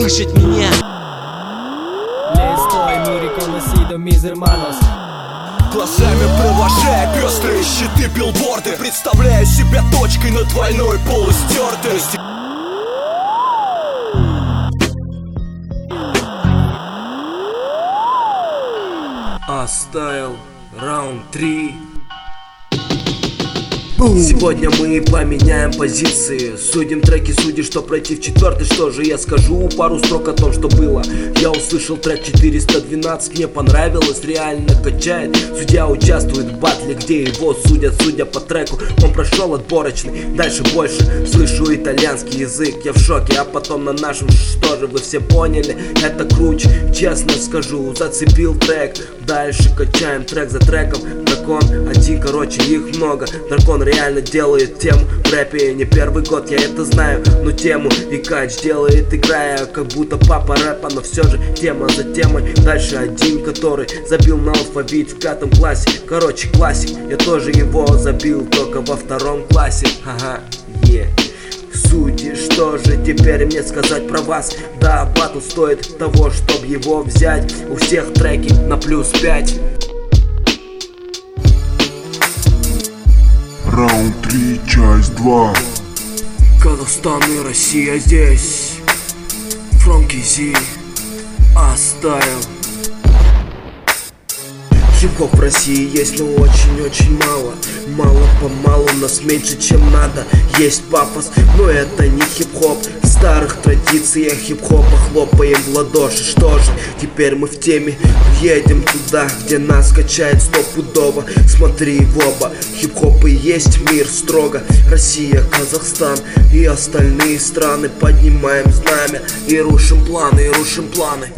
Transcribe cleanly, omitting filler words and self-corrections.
слышать меня. Глазами провожая пестрые щиты билборды, представляю себя точкой над войной полустертой. Оставил раунд 3. Сегодня мы поменяем позиции, судим треки, судишь, что пройти в четвертый. Что же я скажу пару строк о том, что было. Я услышал трек 412, мне понравилось, реально качает. Судья участвует в батле, где его судят, судя по треку. Он прошел отборочный, дальше больше. Слышу итальянский язык, я в шоке. А потом на нашем, что же вы все поняли, это круче, честно скажу. Зацепил трек, дальше качаем трек за треком. Дракон один, короче, их много. Дракон реально делает тему в рэпе, не первый год, я это знаю. Но тему и кач делает, играя как будто папа рэпа. Но все же тема за темой. Дальше один, который забил на алфавит в 5 классе. Короче, классик, я тоже его забил, только во 2 классе. Ага, Судьи, что же теперь мне сказать про вас? Да, батл стоит того, чтоб его взять. У всех треки на +5. Раунд 3, часть 2. Казахстан и Россия здесь. From KZ оставил. Хип-хоп в России есть, но очень-очень мало. Мало-помалу нас меньше, чем надо. Есть пафос, но это не хип-хоп. В старых традициях хип-хопа хлопаем в ладоши. Что же, теперь мы в теме. Едем туда, где нас качает стопудово. Смотри в оба, хип-хоп и есть мир строго. Россия, Казахстан и остальные страны. Поднимаем знамя и рушим планы,